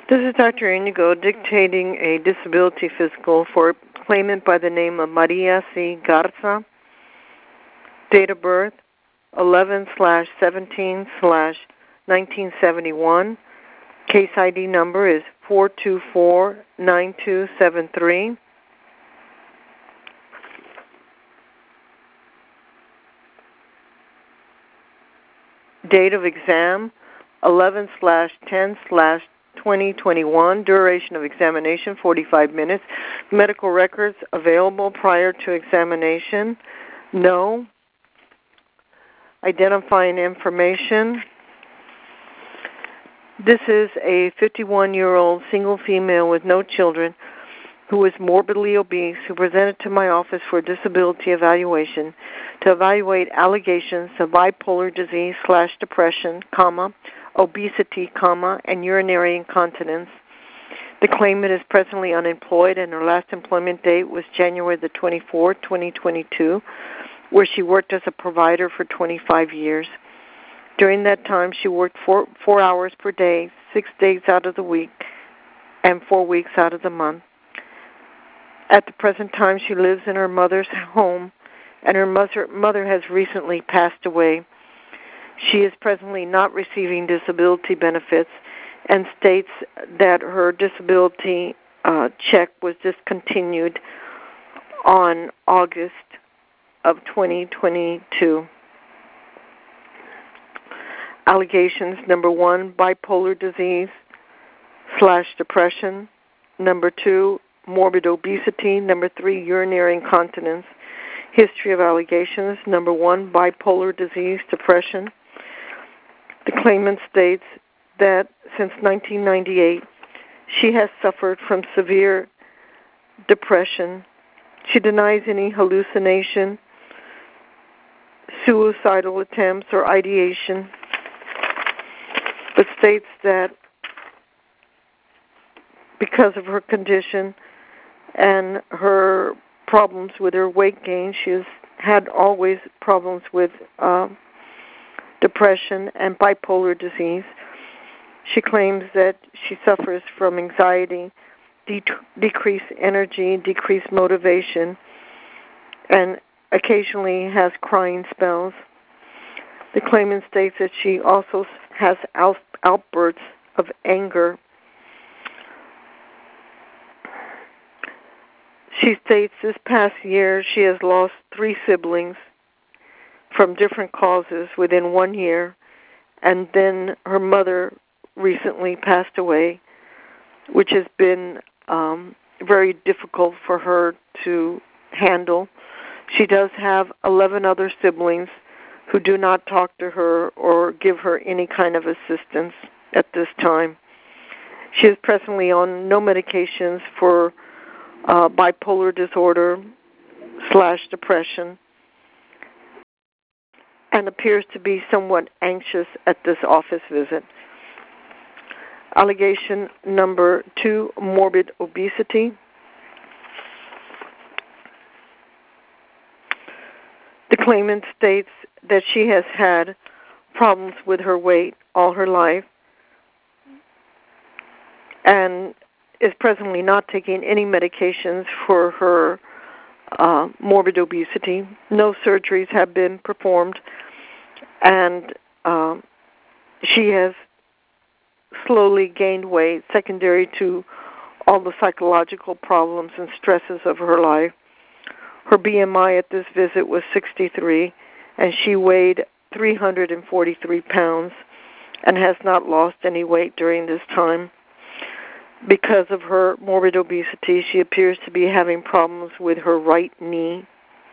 This is Dr. Inigo dictating a disability physical for a claimant by the name of Maria C. Garza. Date of birth 11/17/1971. Case ID number is 4249273. Date of exam 11/10/2021. Duration of examination 45 minutes. Medical records available prior to examination. No. Identifying information. This is a 51-year-old single female with no children who is morbidly obese who presented to my office for disability evaluation to evaluate allegations of bipolar disease/depression, obesity, and urinary incontinence. The claimant is presently unemployed and her last employment date was January the 24th, 2022, where she worked as a provider for 25 years. During that time, she worked 4 hours per day, 6 days out of the week, and 4 weeks out of the month. At the present time, she lives in her mother's home, and her mother has recently passed away. She is presently not receiving disability benefits and states that her disability check was discontinued on August of 2022. Allegations: number 1, bipolar disease/depression. Number 2, morbid obesity. Number 3, urinary incontinence. History of allegations: number 1, bipolar disease, depression. The claimant states that since 1998, she has suffered from severe depression. She denies any hallucination, suicidal attempts, or ideation, but states that because of her condition and her problems with her weight gain, she has had always problems with depression and bipolar disease. She claims that she suffers from anxiety, decreased energy, decreased motivation, and occasionally has crying spells. The claimant states that she also has outbursts of anger. She states this past year she has lost 3 siblings from different causes within 1 year, and then her mother recently passed away, which has been very difficult for her to handle. She does have 11 other siblings who do not talk to her or give her any kind of assistance at this time. She is presently on no medications for bipolar disorder/depression and appears to be somewhat anxious at this office visit. Allegation number 2, morbid obesity. The claimant states that she has had problems with her weight all her life and is presently not taking any medications for her morbid obesity. No surgeries have been performed, and she has slowly gained weight secondary to all the psychological problems and stresses of her life. Her BMI at this visit was 63, and she weighed 343 pounds and has not lost any weight during this time. Because of her morbid obesity, she appears to be having problems with her right knee.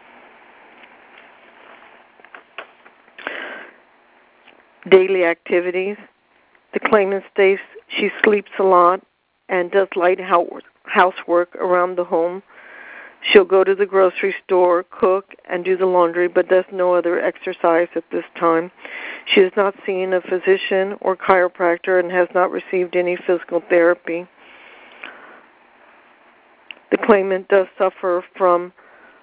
Daily activities. The claimant states she sleeps a lot and does light housework around the home. She'll go to the grocery store, cook, and do the laundry, but does no other exercise at this time. She has not seen a physician or chiropractor and has not received any physical therapy. The claimant does suffer from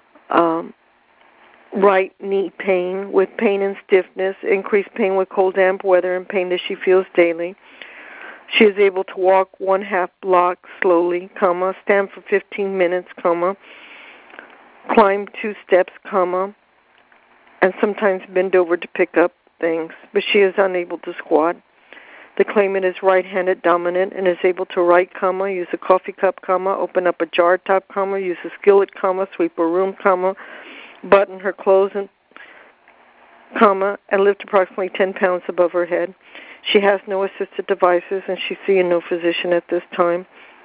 right knee pain with pain and stiffness, increased pain with cold, damp weather, and pain that she feels daily. She is able to walk 1/2 block slowly, stand for 15 minutes, climb 2 steps, and sometimes bend over to pick up things, but she is unable to squat. The claimant is right-handed dominant and is able to write, use a coffee cup, open up a jar top, use a skillet, sweep a room, button her clothes, and lift approximately 10 pounds above her head. She has no assisted devices, and she's seeing no physician at this time.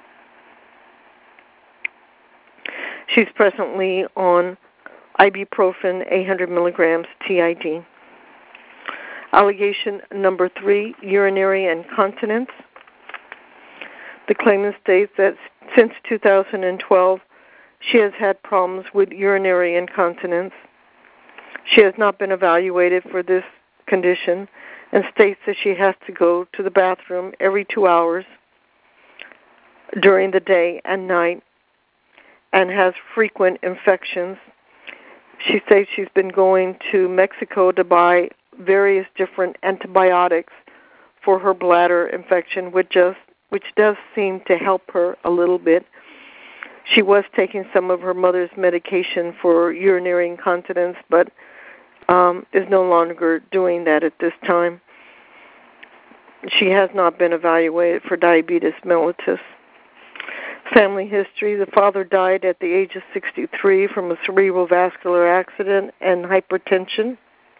She's presently on ibuprofen 800 milligrams TID. Allegation number 3, urinary incontinence. The claimant states that since 2012, she has had problems with urinary incontinence. She has not been evaluated for this condition and states that she has to go to the bathroom every 2 hours during the day and night and has frequent infections. She states she's been going to Mexico to buy various different antibiotics for her bladder infection, which does seem to help her a little bit. She was taking some of her mother's medication for urinary incontinence, but is no longer doing that at this time. She has not been evaluated for diabetes mellitus. Family history: the father died at the age of 63 from a cerebral vascular accident and hypertension.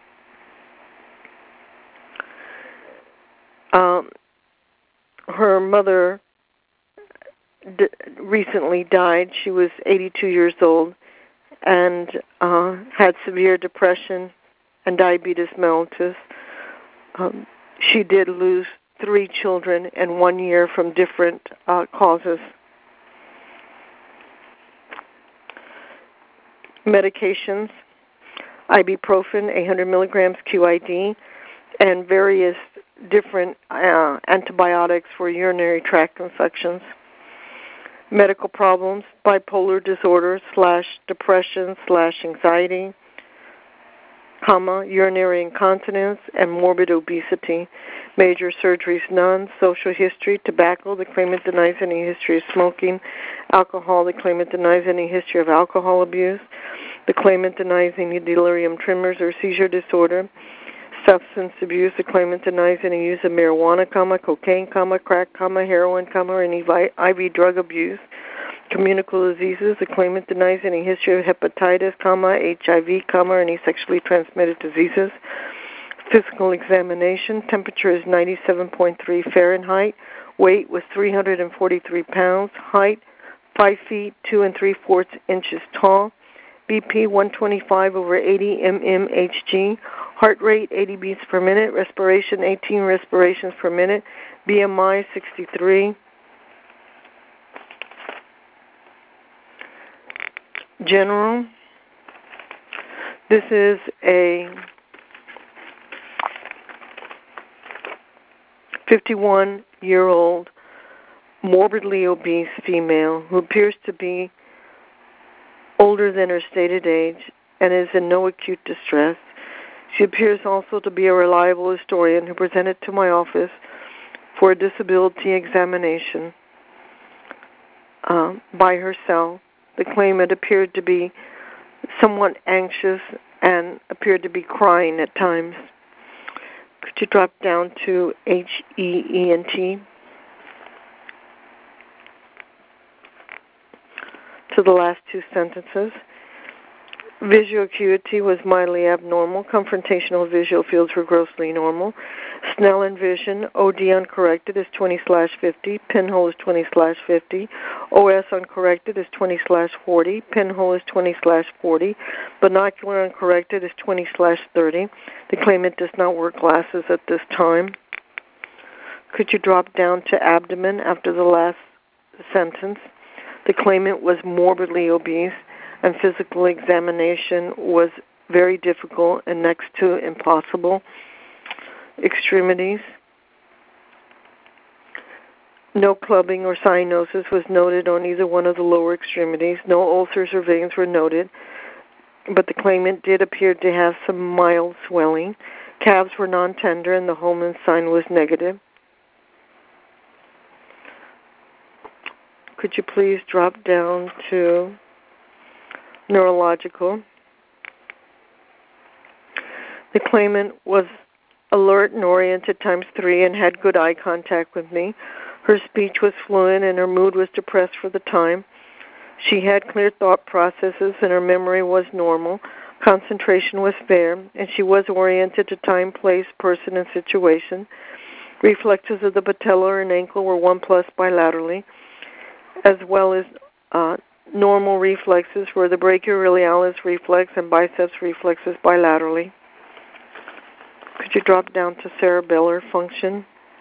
Her mother recently died. She was 82 years old and had severe depression and diabetes mellitus. She did lose 3 children in 1 year from different causes. Medications: ibuprofen, 800 milligrams QID, and various different antibiotics for urinary tract infections. Medical problems: bipolar disorder / depression / anxiety, urinary incontinence, and morbid obesity. Major surgeries: none. Social history: tobacco. The claimant denies any history of smoking. Alcohol. The claimant denies any history of alcohol abuse. The claimant denies any delirium tremors or seizure disorder. Substance abuse: the claimant denies any use of marijuana, cocaine, crack, heroin, or any IV drug abuse. Communicable diseases: the claimant denies any history of hepatitis, HIV, or any sexually transmitted diseases. Physical examination: temperature is 97.3 Fahrenheit. Weight was 343 pounds. Height 5 feet 2 3/4 inches tall. BP 125/80 mmHg. Heart rate 80 beats per minute. Respiration 18 respirations per minute. BMI 63. General: this is a 51-year-old morbidly obese female who appears to be older than her stated age and is in no acute distress. She appears also to be a reliable historian who presented to my office for a disability examination by herself. The claimant appeared to be somewhat anxious and appeared to be crying at times. Could you drop down to HEENT? To the last 2 sentences. Visual acuity was mildly abnormal. Confrontational visual fields were grossly normal. Snellen vision, OD uncorrected, is 20/50. Pinhole is 20/50. OS uncorrected is 20/40. Pinhole is 20/40. Binocular uncorrected is 20/30. The claimant does not wear glasses at this time. Could you drop down to abdomen after the last sentence? The claimant was morbidly obese, and physical examination was very difficult and next to impossible. Extremities: no clubbing or cyanosis was noted on either one of the lower extremities. No ulcers or veins were noted, but the claimant did appear to have some mild swelling. Calves were non-tender, and the Holman sign was negative. Could you please drop down to neurological? The claimant was alert and oriented ×3 and had good eye contact with me. Her speech was fluent and her mood was depressed for the time. She had clear thought processes and her memory was normal. Concentration was fair, and she was oriented to time, place, person, and situation. Reflexes of the patella and ankle were 1+ bilaterally, as well as normal reflexes were the brachioradialis reflex and biceps reflexes bilaterally. Could you drop down to cerebellar function?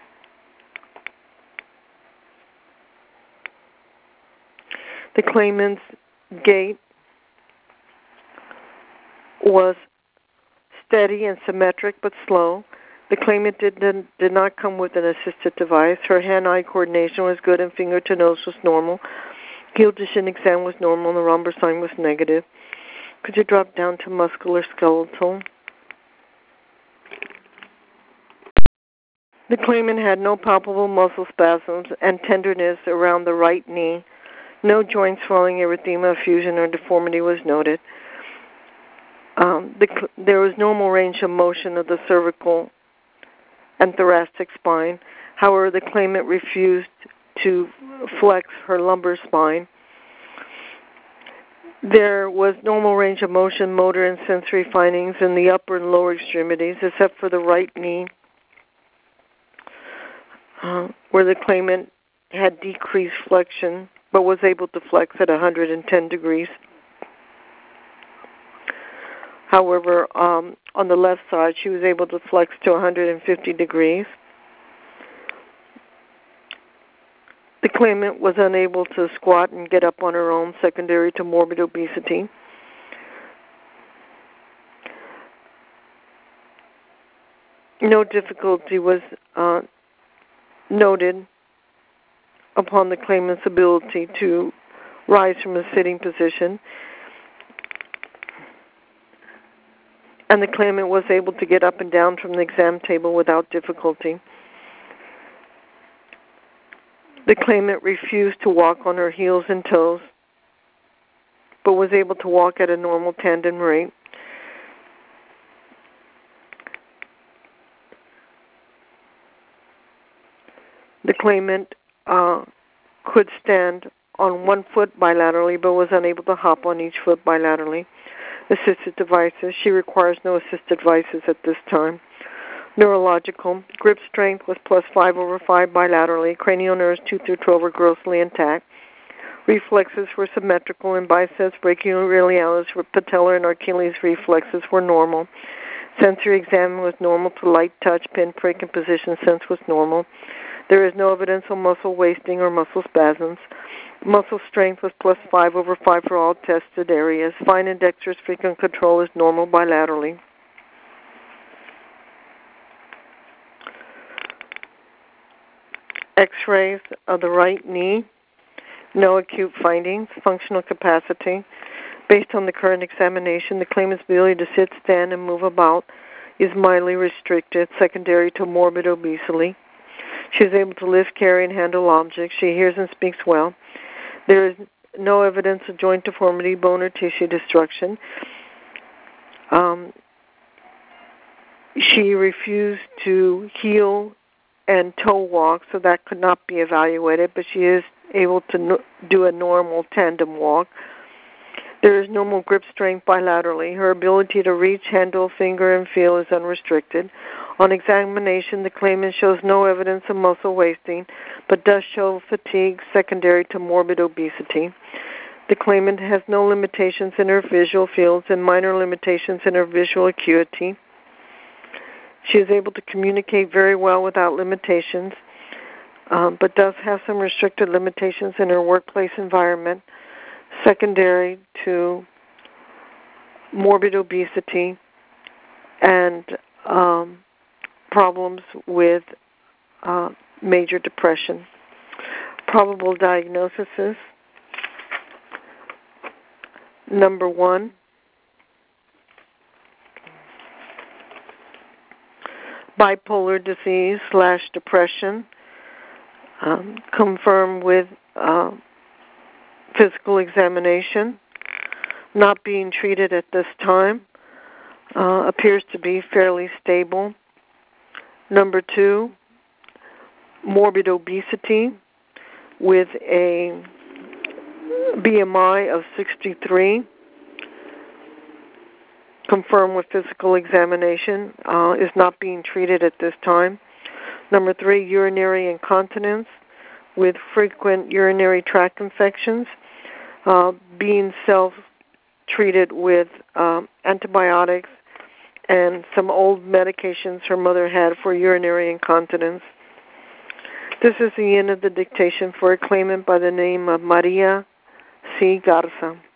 The claimant's gait was steady and symmetric but slow. The claimant did not come with an assisted device. Her hand-eye coordination was good and finger to nose was normal. Heel to shin exam was normal and the Romber sign was negative. Could you drop down to musculoskeletal? The claimant had no palpable muscle spasms and tenderness around the right knee. No joint swelling, erythema, fusion, or deformity was noted. There was normal range of motion of the cervical and thoracic spine. However, the claimant refused to flex her lumbar spine. There was normal range of motion, motor, and sensory findings in the upper and lower extremities, except for the right knee, where the claimant had decreased flexion, but was able to flex at 110 degrees. However, on the left side, she was able to flex to 150 degrees. The claimant was unable to squat and get up on her own, secondary to morbid obesity. No difficulty was noted upon the claimant's ability to rise from a sitting position. And the claimant was able to get up and down from the exam table without difficulty. The claimant refused to walk on her heels and toes, but was able to walk at a normal tandem rate. The claimant could stand on one foot bilaterally, but was unable to hop on each foot bilaterally. Assisted devices. She requires no assisted devices at this time. Neurological. Grip strength was +5/5 bilaterally. Cranial nerves 2 through 12 were grossly intact. Reflexes were symmetrical in biceps, brachioradialis, patellar, and Achilles reflexes were normal. Sensory exam was normal to light touch, pinprick, and position sense was normal. There is no evidence of muscle wasting or muscle spasms. Muscle strength was +5/5 for all tested areas. Fine and dexterous frequent control is normal bilaterally. X-rays of the right knee. No acute findings. Functional capacity. Based on the current examination, the claimant's ability to sit, stand, and move about is mildly restricted, secondary to morbid obesity. She is able to lift, carry, and handle objects. She hears and speaks well. There is no evidence of joint deformity, bone, or tissue destruction. She refused to heel and toe walk, so that could not be evaluated, but she is able to do a normal tandem walk. There is normal grip strength bilaterally. Her ability to reach, handle, finger, and feel is unrestricted. On examination, the claimant shows no evidence of muscle wasting, but does show fatigue secondary to morbid obesity. The claimant has no limitations in her visual fields and minor limitations in her visual acuity. She is able to communicate very well without limitations, but does have some restricted limitations in her workplace environment, secondary to morbid obesity and problems with major depression. Probable diagnoses. Number 1, bipolar disease / depression, confirmed with Physical examination, not being treated at this time, appears to be fairly stable. Number 2, morbid obesity with a BMI of 63, confirmed with physical examination, is not being treated at this time. Number 3, urinary incontinence with frequent urinary tract infections, being self-treated with antibiotics and some old medications her mother had for urinary incontinence. This is the end of the dictation for a claimant by the name of Maria C. Garza.